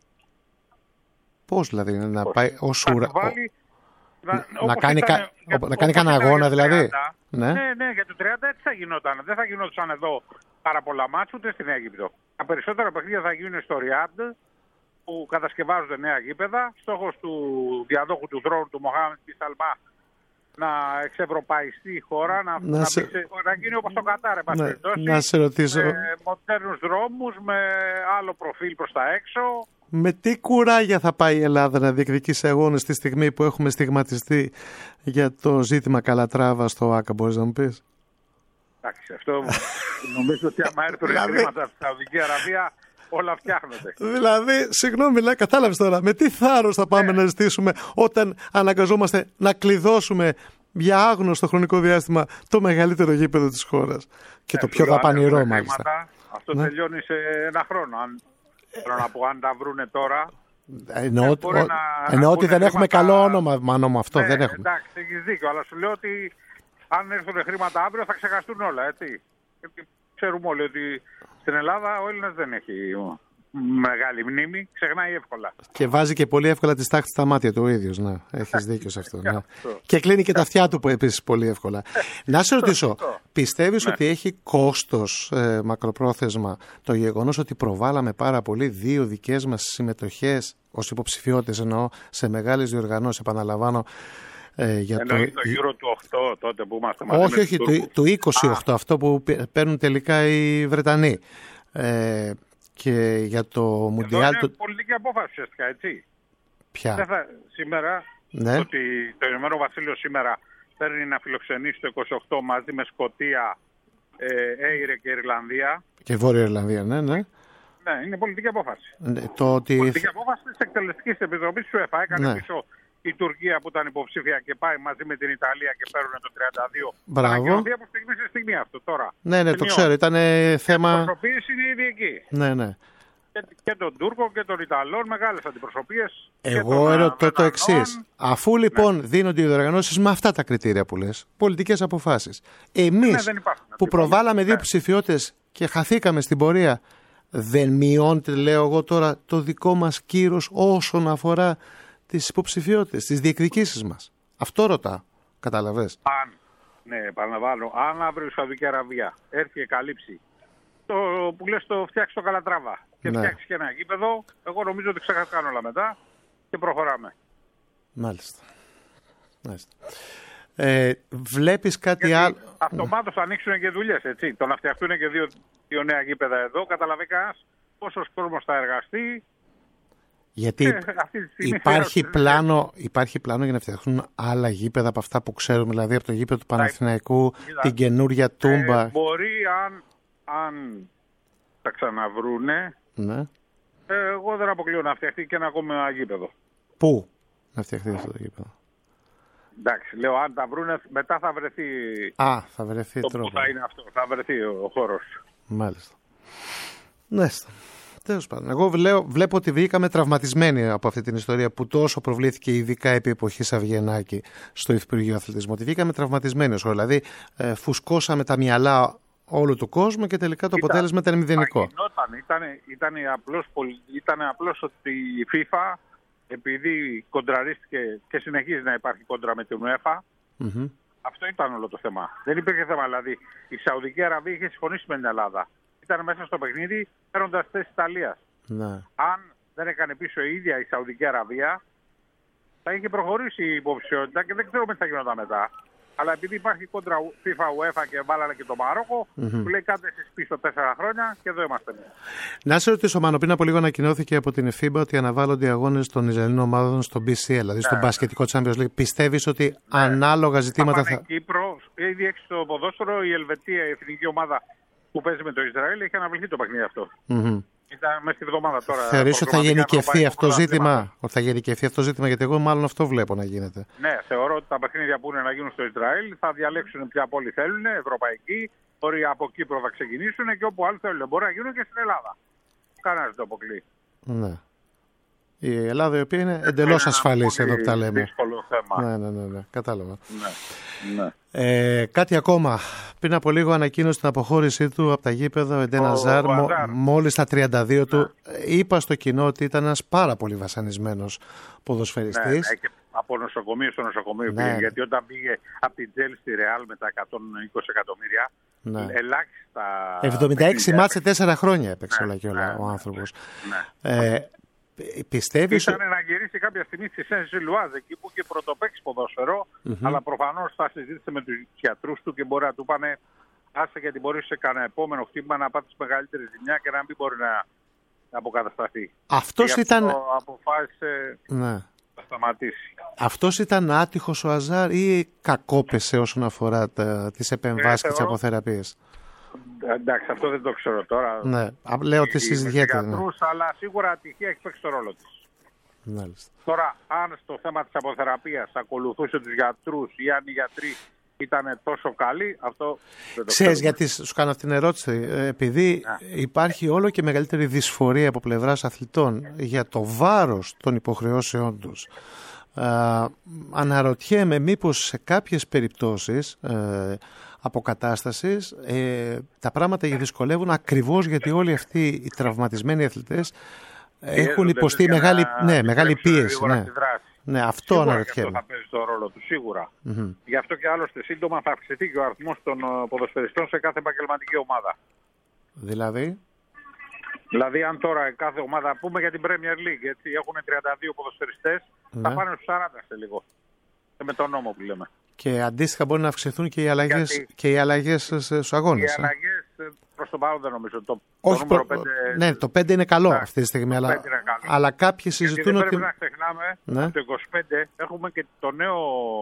Πώς δηλαδή, να Πώς. πάει ως ουρα... βάλει, να, να, κάνει κα... να κάνει κανένα αγώνα δηλαδή. Ναι. ναι, ναι, για το τριάντα έτσι θα γινόταν. Δεν θα γινόταν εδώ πάρα πολλά μάτς ούτε στην Αίγυπτο. Τα περισσότερα παιχνίδια θα γίνουν στο Ριάντ που κατασκευάζονται νέα γήπεδα. Στόχος του διαδόχου του θρόνου του Μοχάμεντ μπιν Σαλμάν να εξευρωπαϊστεί η χώρα, να, να, σε... σε... να γίνει όπως το Κατάρ, ναι, να σε ρωτήσω. Με μοντέρνους δρόμους, με άλλο προφίλ προς τα έξω. Με τι κουράγια θα πάει η Ελλάδα να διεκδικήσει αγώνες τη στιγμή που έχουμε στιγματιστεί για το ζήτημα Καλατράβα στο ΆΚΑ, μπορείς να μου πεις? Εντάξει, αυτό νομίζω ότι άμα έρθουν οι χρήματα στη Σαουδική Αραβία όλα φτιάχνονται. Δηλαδή, συγγνώμη, λέει, κατάλαβες τώρα, με τι θάρρος θα πάμε yeah. να ζητήσουμε όταν αναγκαζόμαστε να κλειδώσουμε για άγνωστο χρονικό διάστημα το μεγαλύτερο γήπεδο της χώρας και yeah, το πιο δαπανηρό μάλιστα. Αυτό ναι. τελειώνει σε ένα χρόνο. Αν, θέλω να πω, αν τα βρούνε τώρα. Εννοώ ότι, ότι δεν έχουμε καλό όνομα, μάνο με αυτό. Ναι, δεν έχουμε. Εντάξει, έχεις δίκιο, αλλά σου λέω ότι αν έρθουν χρήματα αύριο θα ξεχαστούν όλα, έτσι. ξέρουμε όλοι ότι στην Ελλάδα ο Έλληνας δεν έχει μεγάλη μνήμη, ξεχνάει εύκολα. Και βάζει και πολύ εύκολα τη στάχτη στα μάτια του ο ίδιος. Να, έχεις δίκιο σε αυτό. Ναι. Και κλείνει και τα αυτιά του επίσης πολύ εύκολα. Να σε ρωτήσω, πιστεύεις Ναι. ότι έχει κόστος ε, μακροπρόθεσμα το γεγονός ότι προβάλαμε πάρα πολύ δύο δικές μας συμμετοχές ως υποψηφιότητες, εννοώ, σε μεγάλες διοργανώσεις, επαναλαμβάνω, ε, για Εννοεί το... το γύρο του οκτώ τότε που είμαστε μαζί Όχι, με όχι, τους του, Τούρκους. του είκοσι οκτώ, Α. αυτό που παίρνουν τελικά οι Βρετανοί. Ε, και για το Εδώ Μουντιάλ... είναι Το... πολιτική απόφαση ουσιαστικά, έτσι. Δεν Ποια? θα, σήμερα, Ναι. ότι το Ηνωμένο Βασίλειο σήμερα παίρνει να φιλοξενήσει το είκοσι οκτώ μαζί με Σκωτία, ε, Έιρε και Ιρλανδία. Και Βόρεια Ιρλανδία, ναι, ναι. Ναι, είναι πολιτική απόφαση. Ναι, το ότι... Πολιτική απόφαση της Εκτελεστικής Επιτροπής του ΕΦΑ. Έκανε Ναι. πίσω η Τουρκία που ήταν υποψήφια και πάει μαζί με την Ιταλία και παίρνουν το τριάντα δύο. Μπράβο. Θα ανακοινωθεί από στιγμή σε στιγμή αυτό τώρα. Ναι, ναι, το Σημειώνω. ξέρω, ήταν Η θέμα... αντιπροσωπείες είναι ήδη εκεί. Ναι, ναι. Και, και των Τούρκων και των Ιταλών, μεγάλες αντιπροσωπείες. Εγώ ερωτώ το εξής. Αφού λοιπόν Ναι. δίνονται οι διοργανώσεις με αυτά τα κριτήρια που λες, πολιτικές αποφάσεις, εμείς Ναι, δεν υπάρχουν. που προβάλαμε δύο Ναι. ψηφιότητες και χαθήκαμε στην πορεία, δεν μειώνεται, λέω εγώ τώρα, το δικό μας κύρος όσον αφορά τις υποψηφιότητες, τις διεκδικήσεις μας? Αυτό ρωτάω. Καταλαβες? Αν, ναι, επαναλαμβάνω, αν αύριο η Σαουδική Αραβία έρθει και καλύψει το που λες το φτιάξει το Καλατράβα και Ναι. φτιάξει και ένα γήπεδο, εγώ νομίζω ότι ξεχαστάνε όλα μετά και προχωράμε. Μάλιστα. Μάλιστα. Ε, βλέπεις κάτι Γιατί άλλο? αυτομάτως θα ανοίξουν και δουλειές, έτσι. Το να φτιαχτούν και δύο, δύο νέα γήπεδα εδώ, καταλαβαίνει κανένας πόσος κόσμος θα εργαστεί. Γιατί Ε, αυτή τη στιγμή υπάρχει χρειάζεται- πλάνο, υπάρχει πλάνο για να φτιαχτούν άλλα γήπεδα από αυτά που ξέρουμε, δηλαδή από το γήπεδο του Παναθηναϊκού, Κοίτα, την καινούρια Τούμπα. Ε, μπορεί αν, αν τα ξαναβρούνε, Ναι. ε, εγώ δεν αποκλείω να φτιαχτεί και ένα ακόμα γήπεδο. Πού να φτιαχτεί αυτό το γήπεδο? Εντάξει, λέω αν τα βρούνε, μετά θα βρεθεί Α, θα βρεθεί το που τρόπο. θα είναι αυτό. Θα βρεθεί ο, ο χώρος. Μάλιστα. Ναι. Τέλος πάντων. Εγώ βλέπω, βλέπω ότι βγήκαμε τραυματισμένοι από αυτή την ιστορία που τόσο προβλήθηκε, ειδικά επί εποχής Αυγενάκη στο Υφυπουργείο Αθλητισμού. Ότι βγήκαμε τραυματισμένοι ως χώρα. Δηλαδή, ε, φουσκώσαμε τα μυαλά όλου του κόσμου και τελικά το Κοίτα, αποτέλεσμα ήταν μηδενικό. Γινόταν, ήταν, ήταν, απλώς, πολι- ήταν απλώς ότι η FIFA, επειδή κοντραρίστηκε και συνεχίζει να υπάρχει κόντρα με την UEFA, Μμμ. αυτό ήταν όλο το θέμα. Δεν υπήρχε θέμα. Δηλαδή, η Σαουδική Αραβία είχε συμφωνήσει με την Ελλάδα. Ήταν μέσα στο παιχνίδι παίρνοντας θέση Ιταλίας. Ναι. Αν δεν έκανε πίσω η ίδια η Σαουδική Αραβία, θα είχε προχωρήσει η υποψηφιότητα και δεν ξέρουμε τι θα γινόταν μετά. Αλλά επειδή υπάρχει κόντρα FIFA, UEFA και βάλανε και το Μαρόκο, Mm-hmm. που λέει κάντε εσείς πίσω τέσσερα χρόνια και εδώ είμαστε εμείς. Να σε ρωτήσω, Μάνο, πριν από λίγο ανακοινώθηκε από την εφήμπα ότι αναβάλλονται οι αγώνες των Ισραηλινών ομάδων στο μπι σι ελ, δηλαδή στο μπασκετικό Champions League. Πιστεύεις ότι ανάλογα ζητήματα Θα θα. πάνε Κύπρο, ήδη έξι στο ποδόσφαιρο, η Ελβετία, η εθνική ομάδα που παίζει με το Ισραήλ, έχει αναβληθεί το παιχνίδι αυτό. Μμμ. Ήταν μέσα στη βδομάδα τώρα. Θεωρείς ότι θα προγραμματικά γενικευθεί ευρωπαϊκό αυτό το ζήτημα, πρωτάθλημα. ότι θα γενικευθεί αυτό το ζήτημα, γιατί εγώ μάλλον αυτό βλέπω να γίνεται. Ναι, θεωρώ ότι τα παιχνίδια που είναι να γίνουν στο Ισραήλ θα διαλέξουν ποια πόλη θέλουν, ευρωπαϊκή, μπορεί από Κύπρο θα ξεκινήσουν και όπου άλλο θέλουν. Μπορεί να γίνουν και στην Ελλάδα. Κανένα δεν το αποκλεί. Ναι. Η Ελλάδα, η οποία είναι εντελώς Είναι ένα ασφαλής πολύ εδώ που τα λέμε. δύσκολο θέμα. Ναι, ναι, ναι, ναι. Κατάλαβα. Ναι. Ναι. Ε, κάτι ακόμα. Πριν από λίγο ανακοίνωσε την αποχώρησή του από τα γήπεδα ο Εντένα Ο Ζάρ, μο, Αζάρ. μόλις στα τριάντα δύο του. Είπα στο κοινό ότι ήταν ένας πάρα πολύ βασανισμένος Ναι, ποδοσφαιριστής. ναι, και από νοσοκομείο στο νοσοκομείο Ναι. πήγε, γιατί όταν πήγε από την Τζέλ στη Ρεάλ με τα εκατόν είκοσι εκατομμύρια, Ναι. ελάχιστα. εβδομήντα έξι παιχνίδια μάτς σε τέσσερα χρόνια έπαιξε Ναι, όλα και όλα ναι, ο ναι, άνθρωπος. Ναι. Ε, πιστεύεις... Ήταν να γυρίσει κάποια στιγμή στη Σεν Ζιλουάζ, εκεί που είχε πρωτοπαίξει ποδόσφαιρο, αλλά προφανώς θα συζήτησε με τους γιατρούς του και μπορεί να του πάνε άσε γιατί μπορεί σε κανένα επόμενο χτύπημα να πάθεις μεγαλύτερη ζημιά και να μην μπορεί να αποκατασταθεί. Αυτός Και ήταν... αυτό αποφάσισε Ναι. να σταματήσει. Αυτός ήταν άτυχος ο Αζάρ ή κακόπεσε όσον αφορά τα, τις επεμβάσεις και τις θεωρώ- αποθεραπείες? Εντάξει, αυτό δεν το ξέρω τώρα. Ναι, α, λέω ότι Οι- συζητιέται. με Ναι. γιατρούς, αλλά σίγουρα ατυχία έχει παίξει το ρόλο της. Μάλιστα. Τώρα, αν στο θέμα της αποθεραπείας ακολουθούσε τους γιατρούς ή αν οι γιατροί ήταν τόσο καλοί, αυτό δεν το Ξέρεις ξέρω. γιατί σου κάνω αυτήν την ερώτηση? Ε, Επειδή υπάρχει όλο και μεγαλύτερη δυσφορία από πλευράς αθλητών για το βάρος των υποχρεώσεών τους. Ε, αναρωτιέμαι μήπως σε κάποιες περιπτώσεις ε, αποκατάστασης ε, τα πράγματα δυσκολεύουν ακριβώς γιατί όλοι αυτοί οι τραυματισμένοι αθλητές έχουν υποστεί μεγάλη, ναι, μεγάλη πίεση. Ναι. Ναι, αυτό σίγουρα αναρωτιέμαι. Αυτό θα παίζει το ρόλο του, σίγουρα. Mm-hmm. Γι' αυτό και άλλωστε σύντομα θα αυξηθεί και ο αριθμός των ποδοσφαιριστών σε κάθε επαγγελματική ομάδα. Δηλαδή. Δηλαδή, αν τώρα κάθε ομάδα, πούμε για την Premier League, έτσι, έχουν τριάντα δύο ποδοσφαιριστές, ναι. θα πάνε στους σαράντα σε λίγο. Με τον νόμο που λέμε. Και αντίστοιχα μπορεί να αυξηθούν και οι αλλαγές, Γιατί... και οι αλλαγές στους αγώνες. Οι αλλαγές προς τον παρόν δεν νομίζω. Το, Όχι, το νούμερο προ... πέντε... Ναι, το πέντε είναι καλό ναι, αυτή τη στιγμή, αλλά... καλό. αλλά κάποιοι συζητούν ότι... ότι... Δεν πρέπει να ξεχνάμε, ναι. το είκοσι πέντε έχουμε και το νέο...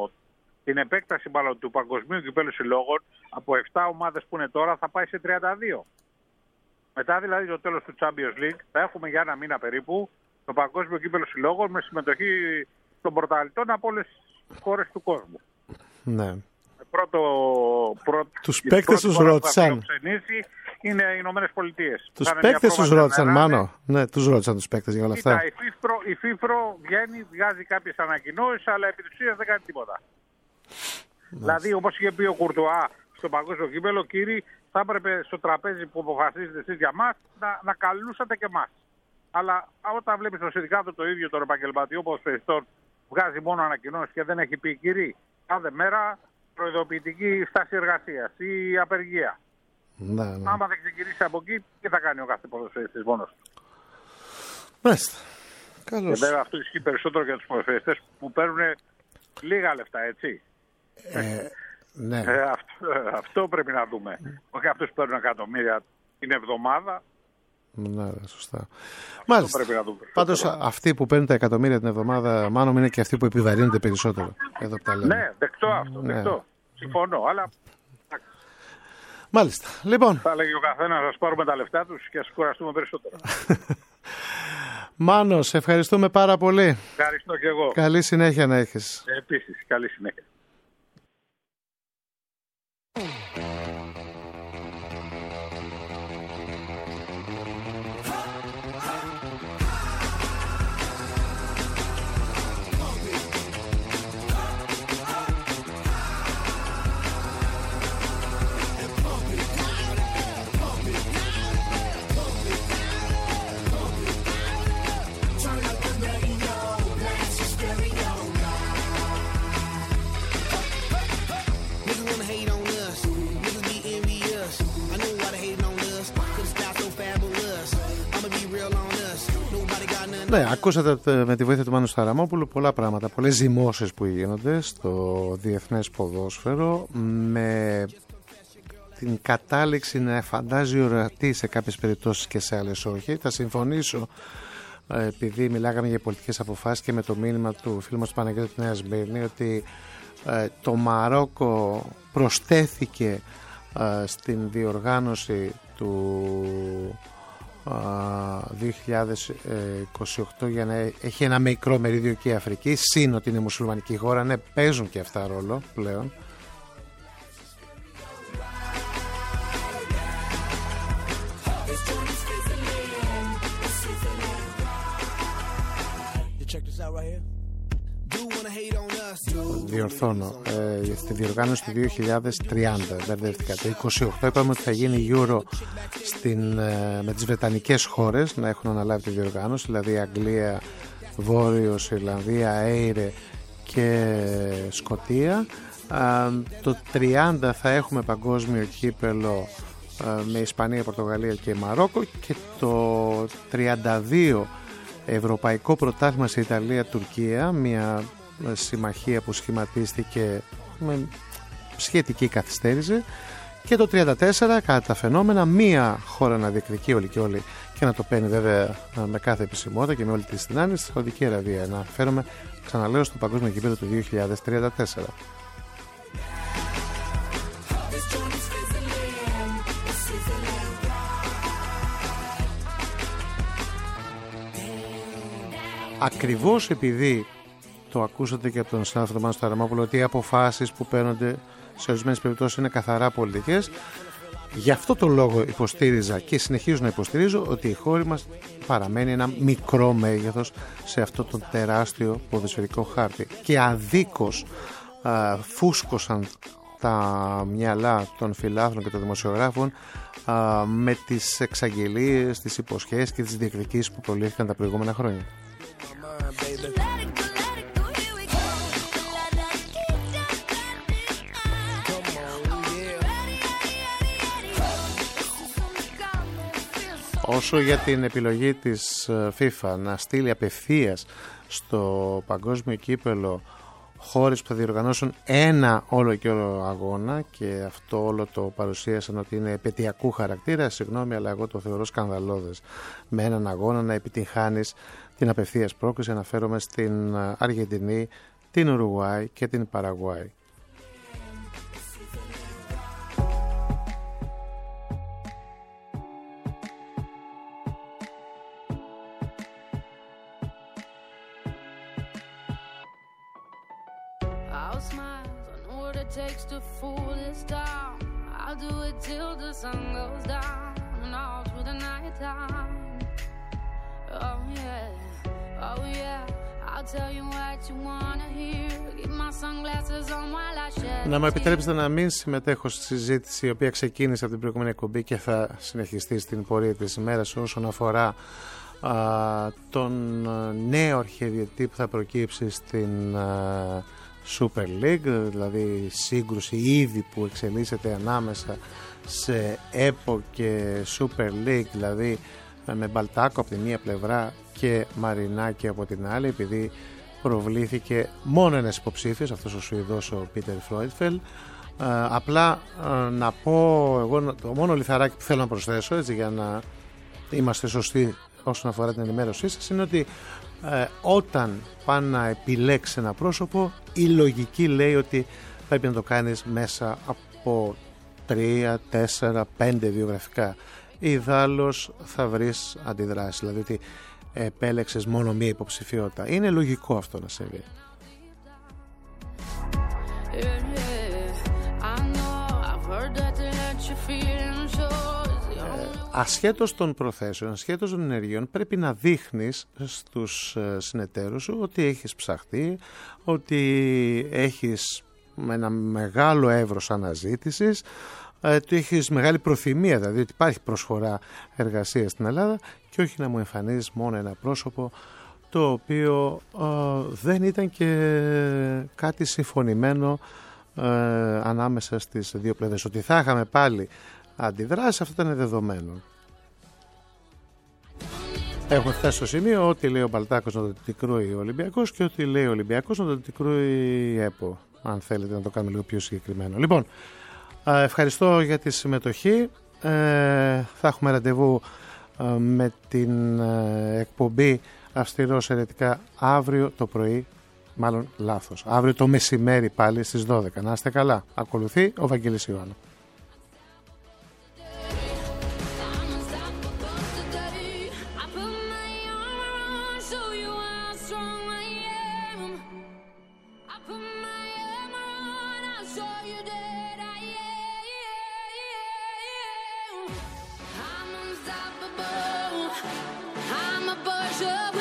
την επέκταση μάλλον του Παγκοσμίου Κυπέλλου Συλλόγων από επτά ομάδες που είναι τώρα θα πάει σε τριάντα δύο. Μετά δηλαδή το τέλος του Champions League θα έχουμε για ένα μήνα περίπου το Παγκόσμιο Κύπελλο Συλλόγων με συμμετοχή των πρωταθλητών από όλες τις χώρες του κόσμου. Ναι. Πρώτο, πρώτο, τους παίκτες τους ρώτησαν. Είναι οι Ηνωμένες Πολιτείες. Τους παίκτες τους ρώτησαν, Μάνο. Ναι, τους ρώτησαν τους παίκτες για όλα αυτά. Κοίτα, η FIFA, η FIFA βγαίνει, βγάζει κάποιες ανακοινώσεις, αλλά επί της ουσίας δεν κάνει τίποτα. Μάλιστα. Δηλαδή, όπως είχε πει ο Κουρτουά στο Παγκόσμιο Κύπελλο, κύριοι, θα έπρεπε στο τραπέζι που αποφασίζετε εσείς για μας να, να καλούσατε και εμάς. Αλλά όταν βλέπεις το συνδικάτο το ίδιο των επαγγελματιών ποδοσφαιριστών βγάζει μόνο ανακοινώσεις και δεν έχει πει, κύριοι, κάθε μέρα προειδοποιητική στάση εργασίας ή απεργία. Ναι, ναι. Άμα δεν ξεκινήσει από εκεί, τι θα κάνει ο κάθε ποδοσφαιριστής μόνος του. Μάλιστα. Καλώς. Και βέβαια αυτό ισχύει περισσότερο για τους ποδοσφαιριστές που παίρνουν λίγα λεφτά, έτσι. Ε, ναι. ε, αυτό, αυτό πρέπει να δούμε. Όχι αυτούς που παίρνουν εκατομμύρια την εβδομάδα. Ναι, σωστά. Μάλιστα. Πρέπει να δούμε. Πάντως αυτοί που παίρνουν τα εκατομμύρια την εβδομάδα, μάλλον είναι και αυτοί που επιβαρύνονται περισσότερο. Εδώ που τα λέμε. Ναι, δεκτό αυτό. Ναι. Δεκτό. Συμφωνώ, αλλά. Μάλιστα. Λοιπόν. Θα λέγει ο καθένας να σας πάρουμε τα λεφτά τους και να σας κουραστούμε περισσότερο. Μάνο, σε ευχαριστούμε πάρα πολύ. Ευχαριστώ και εγώ. Καλή συνέχεια να έχεις. Επίσης, καλή συνέχεια. Ναι, ακούσατε με τη βοήθεια του Μάνου Σταραμόπουλου πολλά πράγματα, πολλές ζυμώσεις που γίνονται στο διεθνές ποδόσφαιρο με την κατάληξη να φαντάζει ορατή σε κάποιες περιπτώσεις και σε άλλες όχι. Θα συμφωνήσω, επειδή μιλάγαμε για πολιτικές αποφάσεις και με το μήνυμα του φίλου μας του Παναγιώτη Νέα Σμύρνη, ότι ε, το Μαρόκο προσθέθηκε ε, στην διοργάνωση του δύο χιλιάδες είκοσι οκτώ για να έχει ένα μικρό μερίδιο και η Αφρική, σύν ότι είναι μουσουλμανική χώρα. Ναι, παίζουν και αυτά ρόλο πλέον. Διορθώνω, ε, στη διοργάνωση του δύο χιλιάδες τριάντα μπερδεύτηκα. Το είκοσι οκτώ είπαμε ότι θα γίνει Euro στην, ε, με τις βρετανικές χώρες να έχουν αναλάβει τη διοργάνωση, δηλαδή Αγγλία, Βόρειος Ιρλανδία, Έιρε και Σκωτία. Ε, το τριάντα θα έχουμε παγκόσμιο κύπελο ε, με Ισπανία, Πορτογαλία και Μαρόκο, και το τριάντα δύο Ευρωπαϊκό Πρωτάθλημα σε Ιταλία, Τουρκία, μια συμμαχία που σχηματίστηκε με σχετική καθυστέρηση, και το τριάντα τέσσερα κατά τα φαινόμενα μία χώρα να διεκδικεί όλοι και όλοι και να το παίρνει βέβαια με κάθε επισημότητα και με όλη τη συνάντηση, στη Σαουδική Αραβία. Να αναφέρομαι, ξαναλέω, στο παγκόσμιο κύπελλο του δύο χιλιάδες τριάντα τέσσερα. Ακριβώς επειδή το ακούσατε και από τον συνάδελφο Μάνο Σταραμόπουλο ότι οι αποφάσεις που παίρνονται σε ορισμένες περιπτώσεις είναι καθαρά πολιτικές, Γι' αυτό το λόγο υποστήριζα και συνεχίζω να υποστηρίζω ότι η χώρα μας παραμένει ένα μικρό μέγεθος σε αυτό το τεράστιο ποδοσφαιρικό χάρτη. Και αδίκως α, φούσκωσαν τα μυαλά των φιλάθλων και των δημοσιογράφων α, με τις εξαγγελίες, τις υποσχέσεις και τις διεκδικήσεις που προλήφθηκαν τα προηγούμενα χρόνια. Όσο για την επιλογή της FIFA να στείλει απευθείας στο παγκόσμιο κύπελο χώρες που θα διοργανώσουν ένα όλο και όλο αγώνα, και αυτό όλο το παρουσίασαν ότι είναι επαιτειακού χαρακτήρα, συγγνώμη, αλλά εγώ το θεωρώ σκανδαλώδες με έναν αγώνα να επιτυγχάνεις την απευθείας πρόκριση. Αναφέρομαι στην Αργεντινή, την Ουρουγουάη και την Παραγουάη. Takes to fool this town. I'll do it till the sun goes down and all through the night time. Oh yeah, oh yeah. I'll tell you what you wanna hear. Keep my sunglasses on while I shed. Να μου επιτρέψετε να μην συμμετέχω στη συζήτηση η οποία ξεκίνησε από την προηγούμενη εκπομπή και θα συνεχιστεί στην πορεία της ημέρας όσον αφορά α, τον νέο αρχιδιετή που θα προκύψει στην α, Super League, δηλαδή σύγκρουση ήδη που εξελίσσεται ανάμεσα σε ΕΠΟ και Super League, δηλαδή με Μπαλτάκο από τη μία πλευρά και Μαρινάκη από την άλλη, επειδή προβλήθηκε μόνο ένας υποψήφιος, αυτός ο Σουηδός, ο Πίτερ Φρόιτφελ. Απλά να πω εγώ το μόνο λιθαράκι που θέλω να προσθέσω, έτσι, για να είμαστε σωστοί όσον αφορά την ενημέρωσή σας, είναι ότι Ε, όταν πάνε να επιλέξει ένα πρόσωπο, η λογική λέει ότι πρέπει να το κάνεις μέσα από τρία, τέσσερα, πέντε βιογραφικά. Ιδάλλως θα βρεις αντιδράσεις, δηλαδή ότι επέλεξες μόνο μία υποψηφιότητα. Είναι λογικό αυτό να συμβεί. Ασχέτως των προθέσεων, ασχέτως των ενεργειών, πρέπει να δείχνεις στους συνεταίρους σου ότι έχεις ψαχτεί, ότι έχεις ένα μεγάλο εύρος αναζήτησης, ότι έχεις μεγάλη προθυμία, δηλαδή ότι υπάρχει προσφορά εργασίας στην Ελλάδα, και όχι να μου εμφανίζεις μόνο ένα πρόσωπο το οποίο ε, δεν ήταν και κάτι συμφωνημένο ε, ανάμεσα στις δύο πλευρές. Ότι θα είχαμε πάλι αντιδράσεις, αυτό ήταν δεδομένο. Έχουμε φτάσει στο σημείο ότι λέει ο Μπαλτάκος να το τικρούει ο Ολυμπιακός και ότι λέει ο Ολυμπιακός να το τικρούει η ΕΠΟ, αν θέλετε να το κάνουμε λίγο πιο συγκεκριμένο. Λοιπόν, ευχαριστώ για τη συμμετοχή. ε, θα έχουμε ραντεβού ε, με την ε, εκπομπή Αυστηρός Αιρετικά αύριο το πρωί, μάλλον λάθος, αύριο το μεσημέρι πάλι στις δώδεκα. Να είστε καλά. Ακολουθεί ο Βαγγέλης Ιωάννου. I'm a Porsche.